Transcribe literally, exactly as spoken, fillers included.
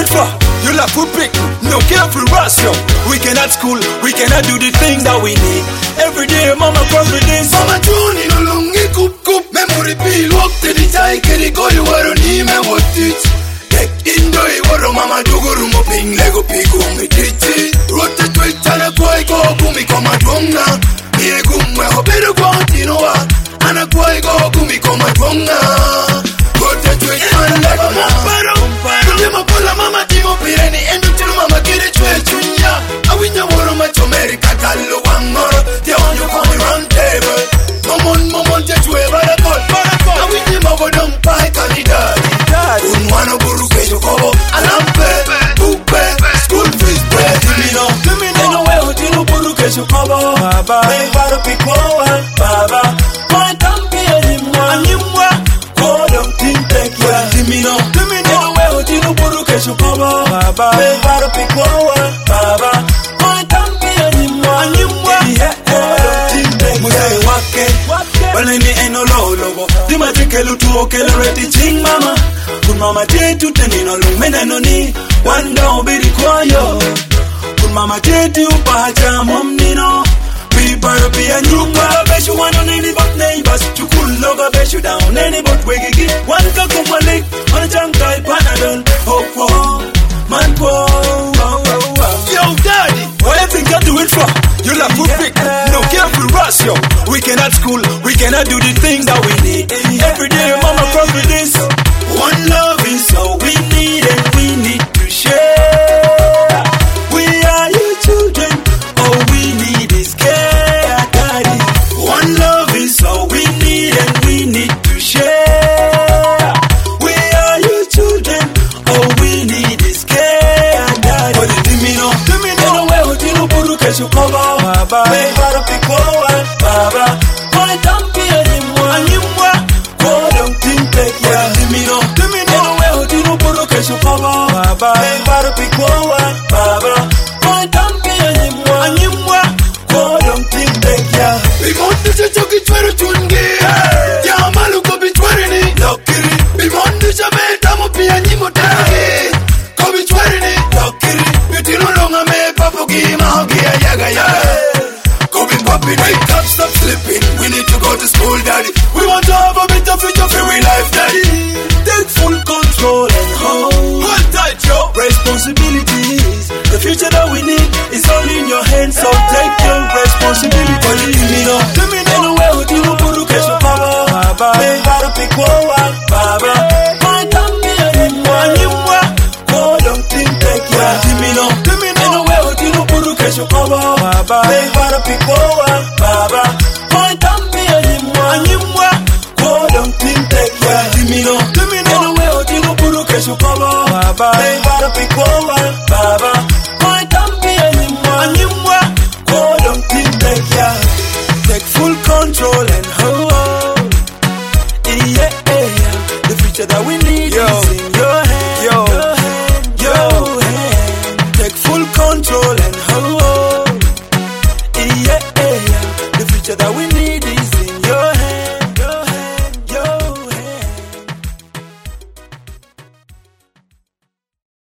it for? You love food pick, no careful rush, yo. We cannot school, we cannot do the thing that we need. Every day, mama comes with this. Mama Juni no lungi kup kup. Memory peel walk to the tie, kiri go you waro ni me what it. Tek indo I waro mama duguru mo ping lego piku mi titi. Rote twitana kwa iko kumi koma dwonga. Mie kumwe hobedo kwa tinoa. Ana kwa iko kumi koma dwonga. Rote twitana lego mama. Mama pola mama timo pireni endo tino mama kiri chwe chunya. Awinya woro macho America kalo wangoro. They on you come round table. Momon momon je chwe barakot barakot. Awinya mago dom pai kanidari. Unwano buru kesho kobo alampe bupe school fees pay. Dimino dimino we hotino buru kesho kobo. Baba they baro pikowa baba. My tampi animwa animwa. Kodom tintek ya. Dimino dimino we hotino buru kesho kobo. Baba they baro pikowa baba. My tampi animwa animwa. Kodom tintek ya. Wake wale ni eno lolobo. Dimatrike lutu okele ready ching mama. Kun mama tetu tenino lumena noni wanda obiri kwayo. Kun mama tetu upacha momnino Piparo pia nyumba beshu wano nini but neighbors. Chukun loga beshu down any but wegigi. Wanka kumalik wana chankai panadol. Oh oh man po oh oh oh. Yo daddy, what you think I do it for? You love food pick, no careful rush yo. We cannot school, we cannot do the thing that we need. Every day mama comes with this. One love is all we need and we need to share. We are your children, all we need is care, daddy. One love is all we need and we need to share. We are your children, all we need is care, daddy. But it me no, me no way who dinu buru kesho kobo, baba. We baro pikowa, baba. My tampi animwa, animwa. Kodom tintek ya. Dimino, dimino we hotino buru kesho kobo, baba. We baro pikowa, baba. My tampi animwa, animwa. Kodom tintek ya. Bimondo cha choki chwero chungi. Ya malu ko bichwere ni lokiri. Bimondo cha meta mo pia nyimo tangi. Ko bichwere ni lokiri. Bitino longa me papo ki mahogi ya yaga yaga. Go be popping, wake up, stop sleeping. We need to go to school, daddy. We want to have a better future for real life, daddy. Take full control and hold. Hold tight, yo. Responsibilities. The future that we need is all in your hands, so take your responsibility. Dimino, dimino we hotino buru kesho kobo, baba. We baro pikowa, baba. My tambi animwa, animwa. Kodom tintek ya. Dimino, dimino we hotino buru kesho kobo, baba. We baro pikowa, baba. My tambi animwa, animwa. Kodom tintek ya. Dimino, dimino we hotino buru kesho kobo, baba. We baro pikowa, baba. My tambi animwa, animwa. Kodom tintek ya. Take full control and hold. Yeah, yeah. The future that we need yo. Is in your hand. Yo, your hand, your hand. Take full control.